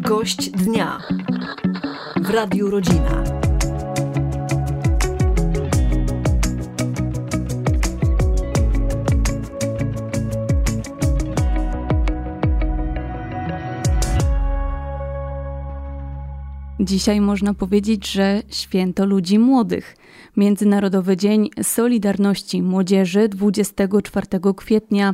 Gość dnia w Radiu Rodzina. Dzisiaj można powiedzieć, że święto ludzi młodych. Międzynarodowy Dzień Solidarności Młodzieży 24 kwietnia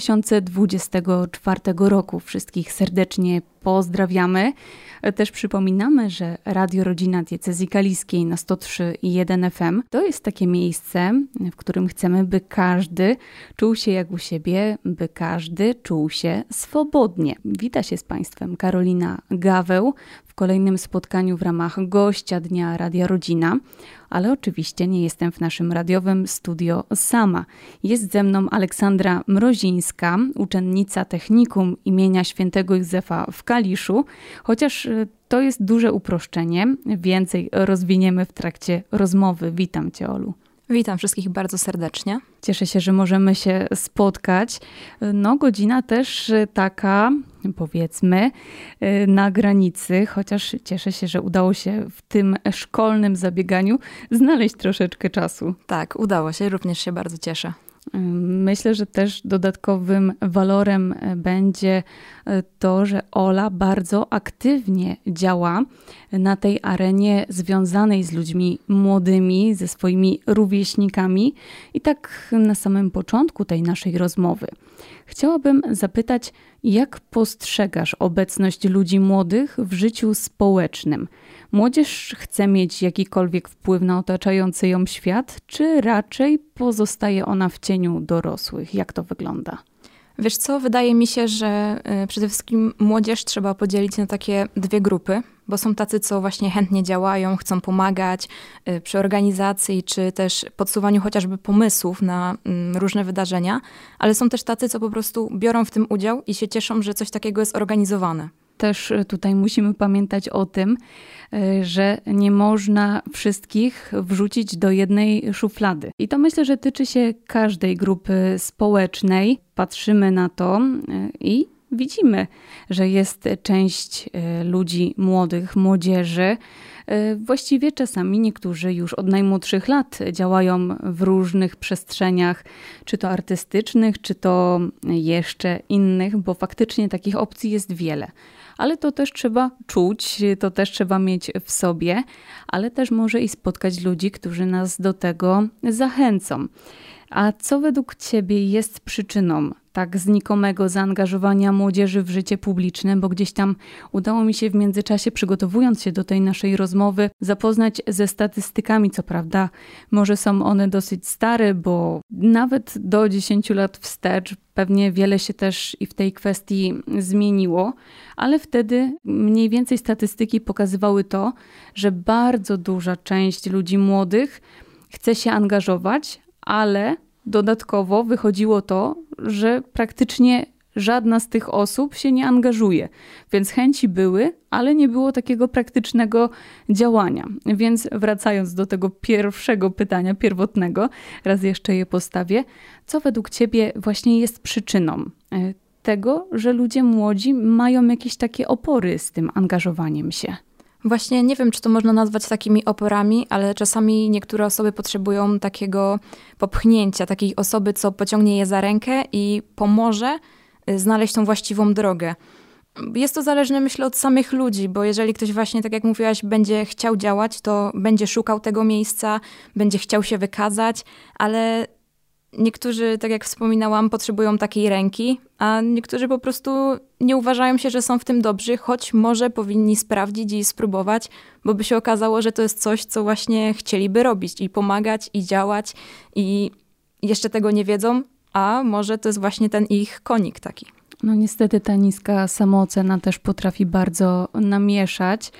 2024 roku. Wszystkich serdecznie pozdrawiamy. Też przypominamy, że Radio Rodzina Diecezji Kaliskiej na 103,1 FM to jest takie miejsce, w którym chcemy, by każdy czuł się jak u siebie, by każdy czuł się swobodnie. Wita się z Państwem Karolina Gaweł w kolejnym spotkaniu w ramach Gościa Dnia Radia Rodzina. Ale oczywiście nie jestem w naszym radiowym studio sama. Jest ze mną Aleksandra Mrozińska, uczennica Technikum imienia Świętego Józefa w Kaliszu, chociaż to jest duże uproszczenie. Więcej rozwiniemy w trakcie rozmowy. Witam Cię, Olu. Witam wszystkich bardzo serdecznie. Cieszę się, że możemy się spotkać. Godzina też taka, powiedzmy, na granicy, chociaż cieszę się, że udało się w tym szkolnym zabieganiu znaleźć troszeczkę czasu. Tak, udało się, również się bardzo cieszę. Myślę, że też dodatkowym walorem będzie to, że Ola bardzo aktywnie działa na tej arenie związanej z ludźmi młodymi, ze swoimi rówieśnikami. I tak na samym początku tej naszej rozmowy chciałabym zapytać, jak postrzegasz obecność ludzi młodych w życiu społecznym? Młodzież chce mieć jakikolwiek wpływ na otaczający ją świat, czy raczej pozostaje ona w cieniu dorosłych? Jak to wygląda? Wiesz co, wydaje mi się, że przede wszystkim młodzież trzeba podzielić na takie dwie grupy, bo są tacy, co właśnie chętnie działają, chcą pomagać przy organizacji, czy też podsuwaniu chociażby pomysłów na różne wydarzenia, ale są też tacy, co po prostu biorą w tym udział i się cieszą, że coś takiego jest organizowane. Też tutaj musimy pamiętać o tym, że nie można wszystkich wrzucić do jednej szuflady. I to myślę, że tyczy się każdej grupy społecznej. Patrzymy na to i widzimy, że jest część ludzi młodych, młodzieży. Właściwie czasami niektórzy już od najmłodszych lat działają w różnych przestrzeniach, czy to artystycznych, czy to jeszcze innych, bo faktycznie takich opcji jest wiele. Ale to też trzeba czuć, to też trzeba mieć w sobie, ale też może i spotkać ludzi, którzy nas do tego zachęcą. A co według Ciebie jest przyczyną tak znikomego zaangażowania młodzieży w życie publiczne, bo gdzieś tam udało mi się w międzyczasie, przygotowując się do tej naszej rozmowy, zapoznać ze statystykami, co prawda może są one dosyć stare, bo nawet do 10 lat wstecz pewnie wiele się też i w tej kwestii zmieniło, ale wtedy mniej więcej statystyki pokazywały to, że bardzo duża część ludzi młodych chce się angażować, ale dodatkowo wychodziło to, że praktycznie żadna z tych osób się nie angażuje. Więc chęci były, ale nie było takiego praktycznego działania. Więc wracając do tego pierwszego pytania, pierwotnego, raz jeszcze je postawię. Co według Ciebie właśnie jest przyczyną tego, że ludzie młodzi mają jakieś takie opory z tym angażowaniem się? Właśnie nie wiem, czy to można nazwać takimi oporami, ale czasami niektóre osoby potrzebują takiego popchnięcia, takiej osoby, co pociągnie je za rękę i pomoże znaleźć tą właściwą drogę. Jest to zależne, myślę, od samych ludzi, bo jeżeli ktoś właśnie, tak jak mówiłaś, będzie chciał działać, to będzie szukał tego miejsca, będzie chciał się wykazać, ale niektórzy, tak jak wspominałam, potrzebują takiej ręki, a niektórzy po prostu nie uważają się, że są w tym dobrzy, choć może powinni sprawdzić i spróbować, bo by się okazało, że to jest coś, co właśnie chcieliby robić i pomagać, i działać, i jeszcze tego nie wiedzą, a może to jest właśnie ten ich konik taki. No niestety ta niska samoocena też potrafi bardzo namieszać.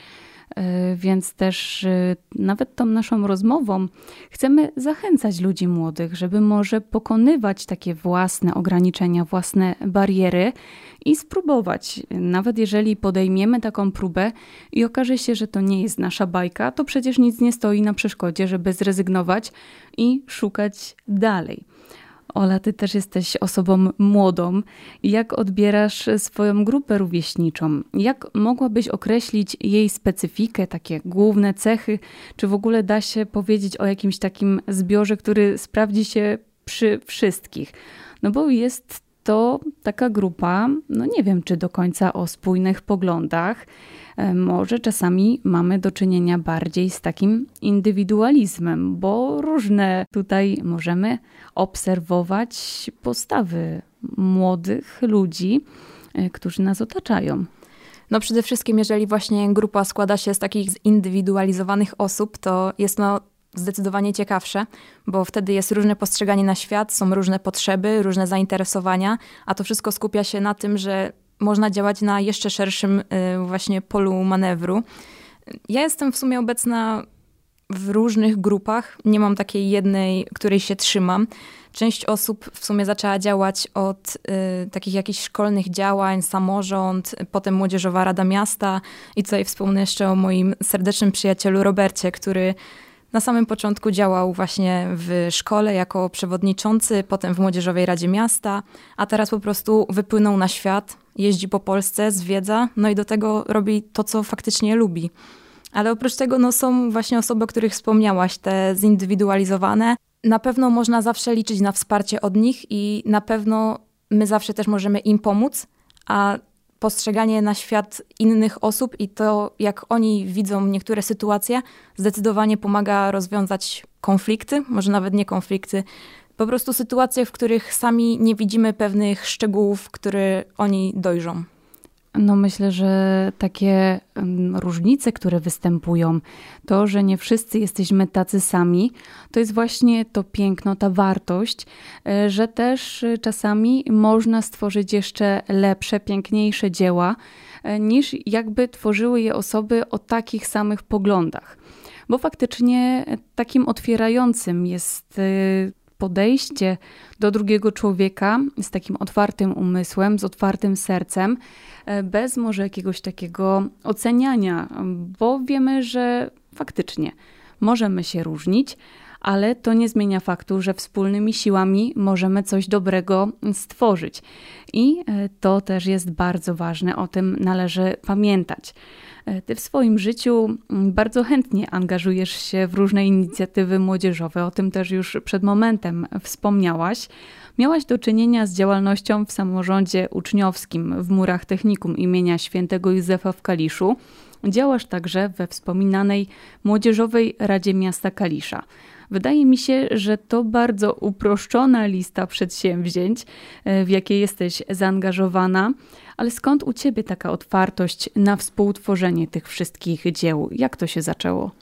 Więc też nawet tą naszą rozmową chcemy zachęcać ludzi młodych, żeby może pokonywać takie własne ograniczenia, własne bariery i spróbować. Nawet jeżeli podejmiemy taką próbę i okaże się, że to nie jest nasza bajka, to przecież nic nie stoi na przeszkodzie, żeby zrezygnować i szukać dalej. Ola, ty też jesteś osobą młodą. Jak odbierasz swoją grupę rówieśniczą? Jak mogłabyś określić jej specyfikę, takie główne cechy? Czy w ogóle da się powiedzieć o jakimś takim zbiorze, który sprawdzi się przy wszystkich? No bo jest to taka grupa, no nie wiem, czy do końca o spójnych poglądach. Może czasami mamy do czynienia bardziej z takim indywidualizmem, bo różne tutaj możemy obserwować postawy młodych ludzi, którzy nas otaczają. No przede wszystkim, jeżeli właśnie grupa składa się z takich zindywidualizowanych osób, to jest zdecydowanie ciekawsze, bo wtedy jest różne postrzeganie na świat, są różne potrzeby, różne zainteresowania, a to wszystko skupia się na tym, że można działać na jeszcze szerszym właśnie polu manewru. Ja jestem w sumie obecna w różnych grupach, nie mam takiej jednej, której się trzymam. Część osób w sumie zaczęła działać od takich jakichś szkolnych działań, samorząd, potem Młodzieżowa Rada Miasta i tutaj wspomnę jeszcze o moim serdecznym przyjacielu Robercie, który na samym początku działał właśnie w szkole jako przewodniczący, potem w Młodzieżowej Radzie Miasta, a teraz po prostu wypłynął na świat, jeździ po Polsce, zwiedza, no i do tego robi to, co faktycznie lubi. Ale oprócz tego są właśnie osoby, o których wspomniałaś, te zindywidualizowane. Na pewno można zawsze liczyć na wsparcie od nich i na pewno my zawsze też możemy im pomóc, a postrzeganie na świat innych osób i to, jak oni widzą niektóre sytuacje, zdecydowanie pomaga rozwiązać konflikty, może nawet nie konflikty, po prostu sytuacje, w których sami nie widzimy pewnych szczegółów, które oni dojrzą. No myślę, że takie różnice, które występują, to, że nie wszyscy jesteśmy tacy sami, to jest właśnie to piękno, ta wartość, że też czasami można stworzyć jeszcze lepsze, piękniejsze dzieła, niż jakby tworzyły je osoby o takich samych poglądach. Bo faktycznie takim otwierającym jest podejście do drugiego człowieka z takim otwartym umysłem, z otwartym sercem, bez może jakiegoś takiego oceniania, bo wiemy, że faktycznie możemy się różnić, ale to nie zmienia faktu, że wspólnymi siłami możemy coś dobrego stworzyć. I to też jest bardzo ważne, o tym należy pamiętać. Ty w swoim życiu bardzo chętnie angażujesz się w różne inicjatywy młodzieżowe, o tym też już przed momentem wspomniałaś. Miałaś do czynienia z działalnością w samorządzie uczniowskim w murach technikum imienia Świętego Józefa w Kaliszu. Działasz także we wspominanej Młodzieżowej Radzie Miasta Kalisza. Wydaje mi się, że to bardzo uproszczona lista przedsięwzięć, w jakie jesteś zaangażowana, ale skąd u ciebie taka otwartość na współtworzenie tych wszystkich dzieł? Jak to się zaczęło?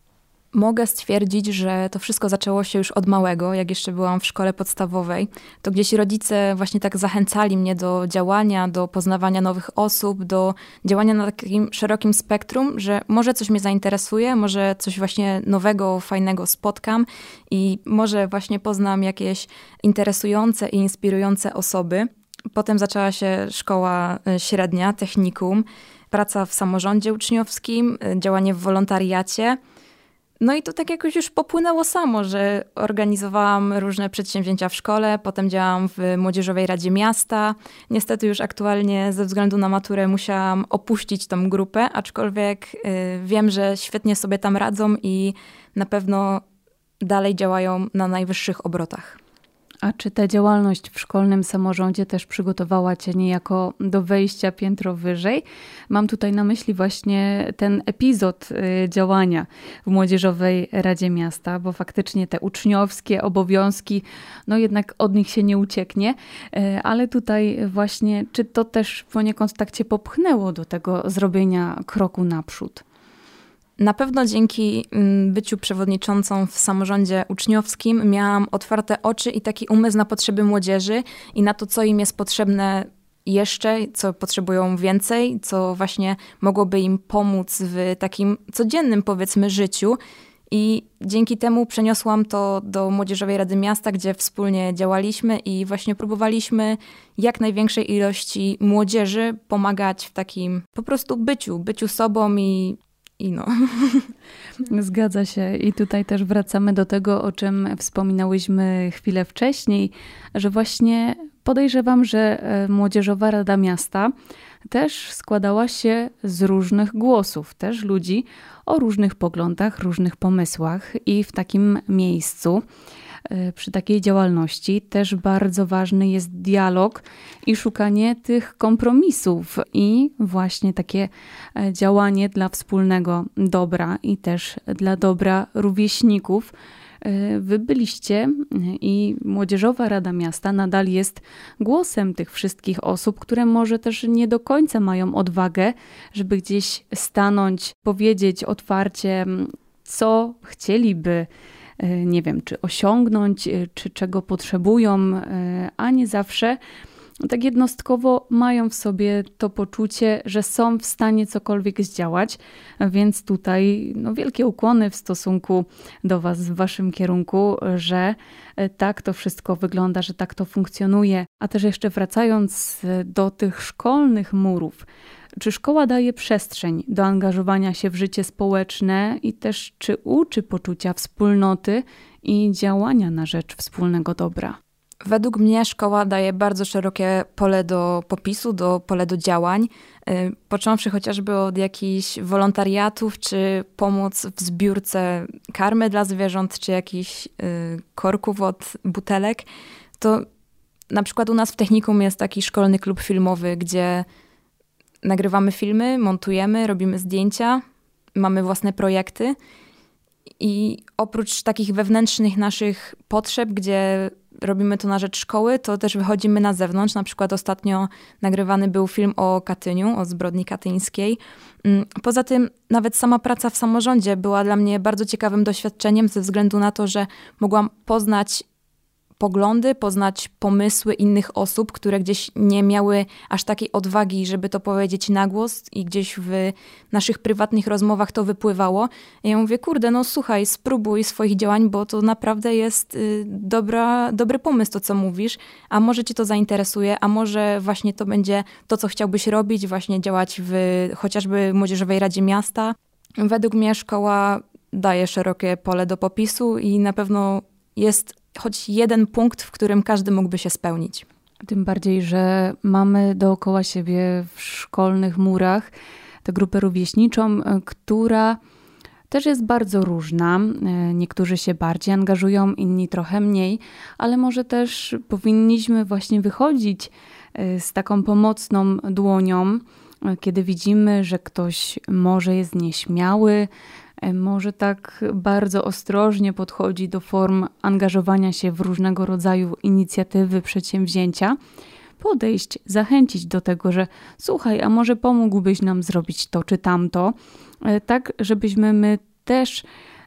Mogę stwierdzić, że to wszystko zaczęło się już od małego, jak jeszcze byłam w szkole podstawowej. To gdzieś rodzice właśnie tak zachęcali mnie do działania, do poznawania nowych osób, do działania na takim szerokim spektrum, że może coś mnie zainteresuje, może coś właśnie nowego, fajnego spotkam i może właśnie poznam jakieś interesujące i inspirujące osoby. Potem zaczęła się szkoła średnia, technikum, praca w samorządzie uczniowskim, działanie w wolontariacie. No i to tak jakoś już popłynęło samo, że organizowałam różne przedsięwzięcia w szkole, potem działałam w Młodzieżowej Radzie Miasta. Niestety już aktualnie ze względu na maturę musiałam opuścić tą grupę, aczkolwiek wiem, że świetnie sobie tam radzą i na pewno dalej działają na najwyższych obrotach. A czy ta działalność w szkolnym samorządzie też przygotowała cię niejako do wejścia piętro wyżej? Mam tutaj na myśli właśnie ten epizod działania w Młodzieżowej Radzie Miasta, bo faktycznie te uczniowskie obowiązki, no jednak od nich się nie ucieknie, ale tutaj właśnie, czy to też poniekąd tak cię popchnęło do tego zrobienia kroku naprzód? Na pewno dzięki byciu przewodniczącą w samorządzie uczniowskim miałam otwarte oczy i taki umysł na potrzeby młodzieży i na to, co im jest potrzebne jeszcze, co potrzebują więcej, co właśnie mogłoby im pomóc w takim codziennym, powiedzmy, życiu. I dzięki temu przeniosłam to do Młodzieżowej Rady Miasta, gdzie wspólnie działaliśmy i właśnie próbowaliśmy jak największej ilości młodzieży pomagać w takim po prostu byciu sobą i i no. Zgadza się. I tutaj też wracamy do tego, o czym wspominałyśmy chwilę wcześniej, że właśnie podejrzewam, że Młodzieżowa Rada Miasta też składała się z różnych głosów, też ludzi o różnych poglądach, różnych pomysłach i w takim miejscu, przy takiej działalności też bardzo ważny jest dialog i szukanie tych kompromisów i właśnie takie działanie dla wspólnego dobra i też dla dobra rówieśników. Wy byliście i Młodzieżowa Rada Miasta nadal jest głosem tych wszystkich osób, które może też nie do końca mają odwagę, żeby gdzieś stanąć, powiedzieć otwarcie, co chcieliby, nie wiem, czy osiągnąć, czy czego potrzebują, a nie zawsze tak jednostkowo mają w sobie to poczucie, że są w stanie cokolwiek zdziałać, więc tutaj wielkie ukłony w stosunku do was, w waszym kierunku, że tak to wszystko wygląda, że tak to funkcjonuje. A też jeszcze wracając do tych szkolnych murów, czy szkoła daje przestrzeń do angażowania się w życie społeczne i też czy uczy poczucia wspólnoty i działania na rzecz wspólnego dobra? Według mnie szkoła daje bardzo szerokie pole do popisu, pole do działań, począwszy chociażby od jakichś wolontariatów, czy pomoc w zbiórce karmy dla zwierząt, czy jakichś korków od butelek. To na przykład u nas w technikum jest taki szkolny klub filmowy, gdzie nagrywamy filmy, montujemy, robimy zdjęcia, mamy własne projekty i oprócz takich wewnętrznych naszych potrzeb, gdzie robimy to na rzecz szkoły, to też wychodzimy na zewnątrz. Na przykład ostatnio nagrywany był film o Katyniu, o zbrodni katyńskiej. Poza tym nawet sama praca w samorządzie była dla mnie bardzo ciekawym doświadczeniem ze względu na to, że mogłam poznać poglądy, poznać pomysły innych osób, które gdzieś nie miały aż takiej odwagi, żeby to powiedzieć na głos i gdzieś w naszych prywatnych rozmowach to wypływało. I ja mówię, kurde, słuchaj, spróbuj swoich działań, bo to naprawdę jest dobry pomysł to, co mówisz, a może cię to zainteresuje, a może właśnie to będzie to, co chciałbyś robić, właśnie działać w chociażby Młodzieżowej Radzie Miasta. Według mnie szkoła daje szerokie pole do popisu i na pewno jest choć jeden punkt, w którym każdy mógłby się spełnić. Tym bardziej, że mamy dookoła siebie w szkolnych murach tę grupę rówieśniczą, która też jest bardzo różna. Niektórzy się bardziej angażują, inni trochę mniej, ale może też powinniśmy właśnie wychodzić z taką pomocną dłonią, kiedy widzimy, że ktoś może jest nieśmiały, może tak bardzo ostrożnie podchodzi do form angażowania się w różnego rodzaju inicjatywy, przedsięwzięcia, podejść, zachęcić do tego, że słuchaj, a może pomógłbyś nam zrobić to czy tamto, tak żebyśmy my też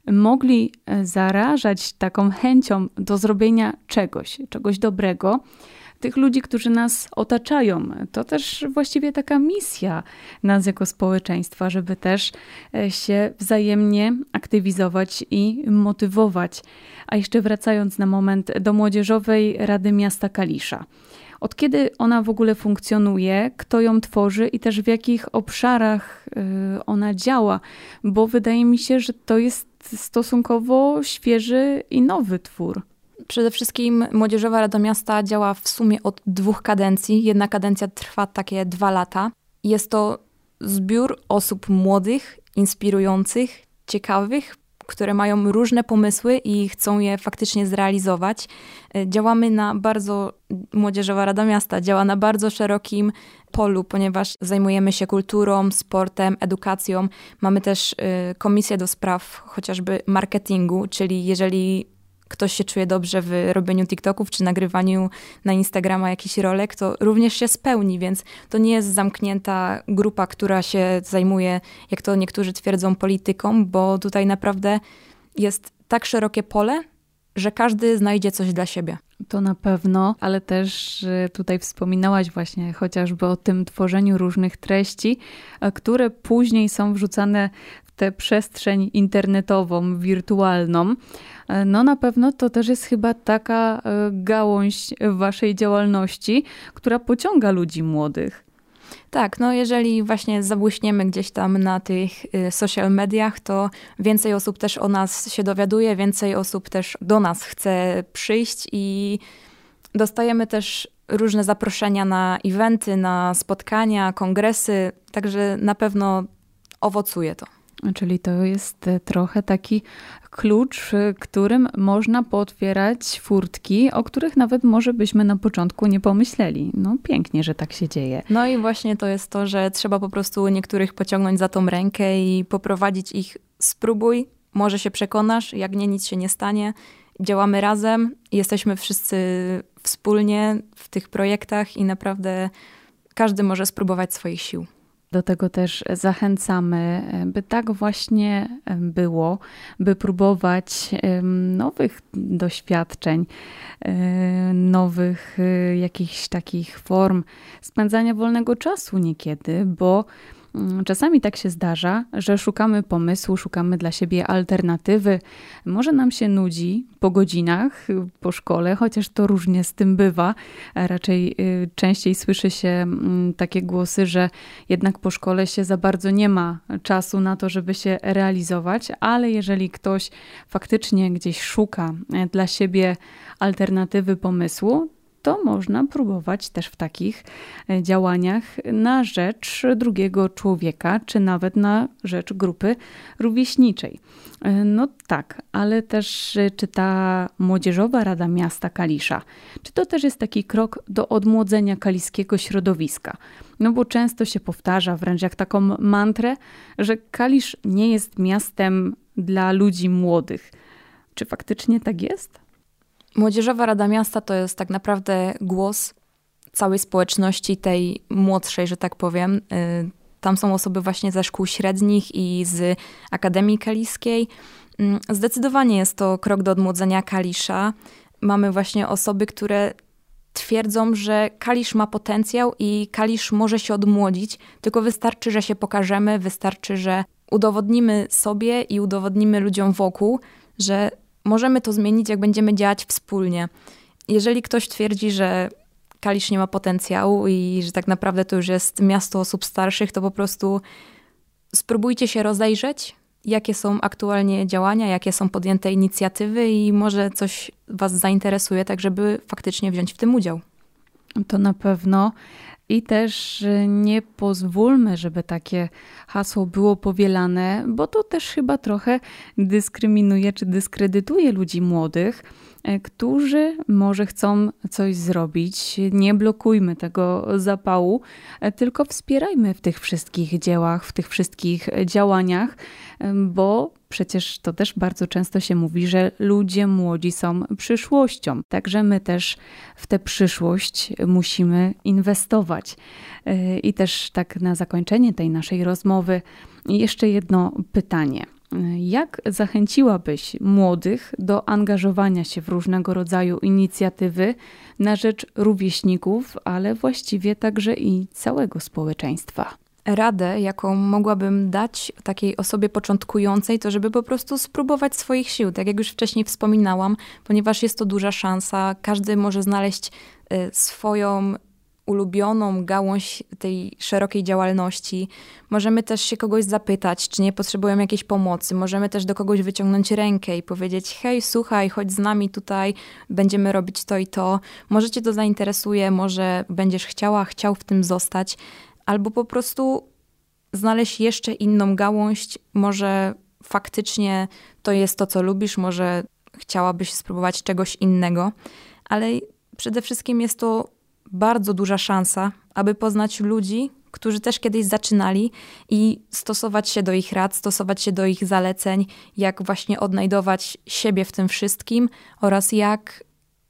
mogli zarażać taką chęcią do zrobienia czegoś dobrego, tych ludzi, którzy nas otaczają. To też właściwie taka misja nas jako społeczeństwa, żeby też się wzajemnie aktywizować i motywować. A jeszcze wracając na moment do Młodzieżowej Rady Miasta Kalisza. Od kiedy ona w ogóle funkcjonuje, kto ją tworzy i też w jakich obszarach ona działa? Bo wydaje mi się, że to jest stosunkowo świeży i nowy twór. Przede wszystkim Młodzieżowa Rada Miasta działa w sumie od 2 kadencji. Jedna kadencja trwa takie 2 lata. Jest to zbiór osób młodych, inspirujących, ciekawych, które mają różne pomysły i chcą je faktycznie zrealizować. Młodzieżowa Rada Miasta działa na bardzo szerokim polu, ponieważ zajmujemy się kulturą, sportem, edukacją. Mamy też komisję do spraw chociażby marketingu, czyli jeżeli ktoś się czuje dobrze w robieniu TikToków czy nagrywaniu na Instagrama jakichś rolek, to również się spełni, więc to nie jest zamknięta grupa, która się zajmuje, jak to niektórzy twierdzą, polityką, bo tutaj naprawdę jest tak szerokie pole, że każdy znajdzie coś dla siebie. To na pewno, ale też tutaj wspominałaś właśnie chociażby o tym tworzeniu różnych treści, które później są wrzucane w tę przestrzeń internetową, wirtualną. No na pewno to też jest chyba taka gałąź waszej działalności, która pociąga ludzi młodych. Tak, no jeżeli właśnie zabłyśniemy gdzieś tam na tych social mediach, to więcej osób też o nas się dowiaduje, więcej osób też do nas chce przyjść i dostajemy też różne zaproszenia na eventy, na spotkania, kongresy, także na pewno owocuje to. Czyli to jest trochę taki klucz, którym można pootwierać furtki, o których nawet może byśmy na początku nie pomyśleli. No pięknie, że tak się dzieje. No i właśnie to jest to, że trzeba po prostu niektórych pociągnąć za tą rękę i poprowadzić ich. Spróbuj, może się przekonasz, jak nie, nic się nie stanie. Działamy razem, jesteśmy wszyscy wspólnie w tych projektach i naprawdę każdy może spróbować swoich sił. Do tego też zachęcamy, by tak właśnie było, by próbować nowych doświadczeń, nowych jakichś takich form spędzania wolnego czasu niekiedy, bo czasami tak się zdarza, że szukamy pomysłu, szukamy dla siebie alternatywy. Może nam się nudzi po godzinach, po szkole, chociaż to różnie z tym bywa. Raczej częściej słyszy się takie głosy, że jednak po szkole się za bardzo nie ma czasu na to, żeby się realizować, ale jeżeli ktoś faktycznie gdzieś szuka dla siebie alternatywy pomysłu, to można próbować też w takich działaniach na rzecz drugiego człowieka, czy nawet na rzecz grupy rówieśniczej. No tak, ale też czy ta Młodzieżowa Rada Miasta Kalisza, czy to też jest taki krok do odmłodzenia kaliskiego środowiska? No bo często się powtarza wręcz jak taką mantrę, że Kalisz nie jest miastem dla ludzi młodych. Czy faktycznie tak jest? Młodzieżowa Rada Miasta to jest tak naprawdę głos całej społeczności, tej młodszej, że tak powiem. Tam są osoby właśnie ze szkół średnich i z Akademii Kaliskiej. Zdecydowanie jest to krok do odmłodzenia Kalisza. Mamy właśnie osoby, które twierdzą, że Kalisz ma potencjał i Kalisz może się odmłodzić, tylko wystarczy, że się pokażemy, wystarczy, że udowodnimy sobie i udowodnimy ludziom wokół, że możemy to zmienić, jak będziemy działać wspólnie. Jeżeli ktoś twierdzi, że Kalisz nie ma potencjału i że tak naprawdę to już jest miasto osób starszych, to po prostu spróbujcie się rozejrzeć, jakie są aktualnie działania, jakie są podjęte inicjatywy i może coś was zainteresuje, tak żeby faktycznie wziąć w tym udział. To na pewno. I też nie pozwólmy, żeby takie hasło było powielane, bo to też chyba trochę dyskryminuje czy dyskredytuje ludzi młodych, którzy może chcą coś zrobić. Nie blokujmy tego zapału, tylko wspierajmy w tych wszystkich dziełach, w tych wszystkich działaniach, bo przecież to też bardzo często się mówi, że ludzie młodzi są przyszłością. Także my też w tę przyszłość musimy inwestować. I też tak na zakończenie tej naszej rozmowy jeszcze jedno pytanie. Jak zachęciłabyś młodych do angażowania się w różnego rodzaju inicjatywy na rzecz rówieśników, ale właściwie także i całego społeczeństwa? Radę, jaką mogłabym dać takiej osobie początkującej, to żeby po prostu spróbować swoich sił. Tak jak już wcześniej wspominałam, ponieważ jest to duża szansa, każdy może znaleźć swoją ulubioną gałąź tej szerokiej działalności. Możemy też się kogoś zapytać, czy nie potrzebują jakiejś pomocy. Możemy też do kogoś wyciągnąć rękę i powiedzieć: hej, słuchaj, chodź z nami tutaj, będziemy robić to i to. Może cię to zainteresuje, może będziesz chciał w tym zostać. Albo po prostu znaleźć jeszcze inną gałąź. Może faktycznie to jest to, co lubisz, może chciałabyś spróbować czegoś innego. Ale przede wszystkim jest to bardzo duża szansa, aby poznać ludzi, którzy też kiedyś zaczynali i stosować się do ich rad, stosować się do ich zaleceń, jak właśnie odnajdować siebie w tym wszystkim oraz jak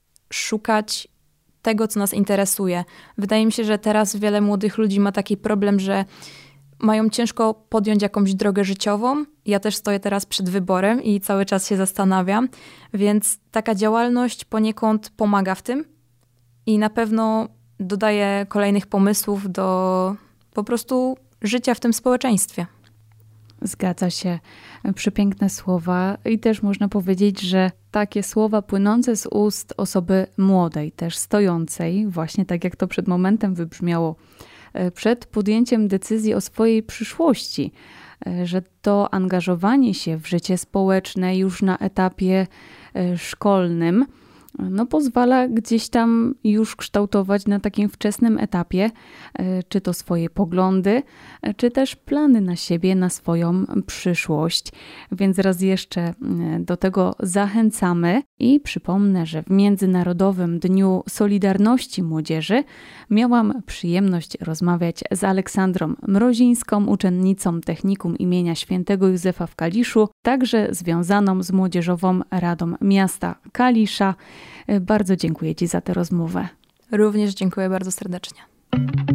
szukać tego, co nas interesuje. Wydaje mi się, że teraz wiele młodych ludzi ma taki problem, że mają ciężko podjąć jakąś drogę życiową. Ja też stoję teraz przed wyborem i cały czas się zastanawiam, więc taka działalność poniekąd pomaga w tym i na pewno dodaje kolejnych pomysłów do po prostu życia w tym społeczeństwie. Zgadza się. Przepiękne słowa i też można powiedzieć, że takie słowa płynące z ust osoby młodej, też stojącej, właśnie tak jak to przed momentem wybrzmiało przed podjęciem decyzji o swojej przyszłości, że to angażowanie się w życie społeczne już na etapie szkolnym pozwala gdzieś tam już kształtować na takim wczesnym etapie, czy to swoje poglądy, czy też plany na siebie, na swoją przyszłość. Więc raz jeszcze do tego zachęcamy i przypomnę, że w Międzynarodowym Dniu Solidarności Młodzieży miałam przyjemność rozmawiać z Aleksandrą Mrozińską, uczennicą Technikum imienia Świętego Józefa w Kaliszu, także związaną z Młodzieżową Radą Miasta Kalisza. Bardzo dziękuję Ci za tę rozmowę. Również dziękuję bardzo serdecznie.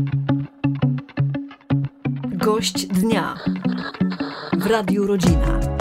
Gość dnia w Radiu Rodzina.